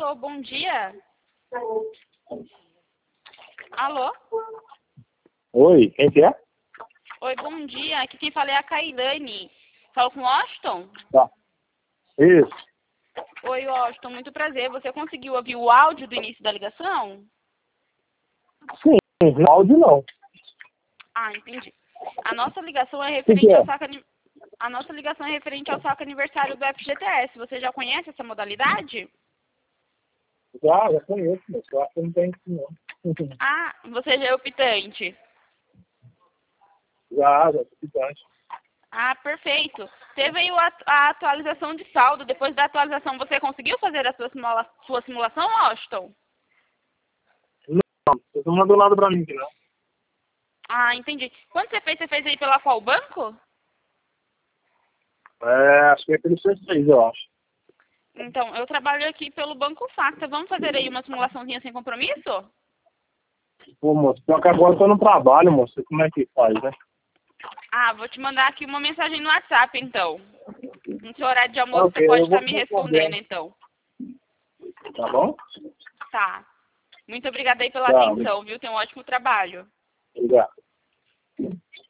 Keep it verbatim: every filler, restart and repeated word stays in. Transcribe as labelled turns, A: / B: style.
A: Alô, bom dia. Alô?
B: Oi, quem que é?
A: Oi, bom dia. Aqui quem fala é a Kailane. Falo com o Washington?
B: Tá. Isso.
A: Oi, Washington, muito prazer. Você conseguiu ouvir o áudio do início da ligação?
B: Sim, no áudio não.
A: Ah, entendi. A nossa ligação é
B: que
A: referente
B: é?
A: ao saque ani- A nossa ligação é referente ao saque aniversário do F G T S. Você já conhece essa modalidade?
B: Já, já conheço, mas eu acho que não tem isso não.
A: Ah, você já é optante.
B: Já, já, bastante.
A: Ah, perfeito. Teve aí o at- a atualização de saldo. Depois da atualização, você conseguiu fazer a sua, simula sua simulação, Washington?
B: Não, você não mandou nada pra mim aqui, não.
A: Ah, entendi. Quando você fez, você fez aí pela qual banco?
B: É, acho que é pelo C seis, eu acho.
A: Então, eu trabalho aqui pelo Banco Facta. Vamos fazer aí uma simulaçãozinha sem compromisso?
B: Pô, moço, pior que agora eu tô no trabalho, moço. Como é que faz, né?
A: Ah, vou te mandar aqui uma mensagem no WhatsApp, então. No seu horário de almoço, você
B: Ok,
A: pode
B: eu
A: estar
B: vou
A: me
B: responder.
A: respondendo, então.
B: Tá bom?
A: Tá. Muito obrigada aí pela
B: Tchau.
A: atenção, viu? Tem um ótimo trabalho.
B: Obrigado.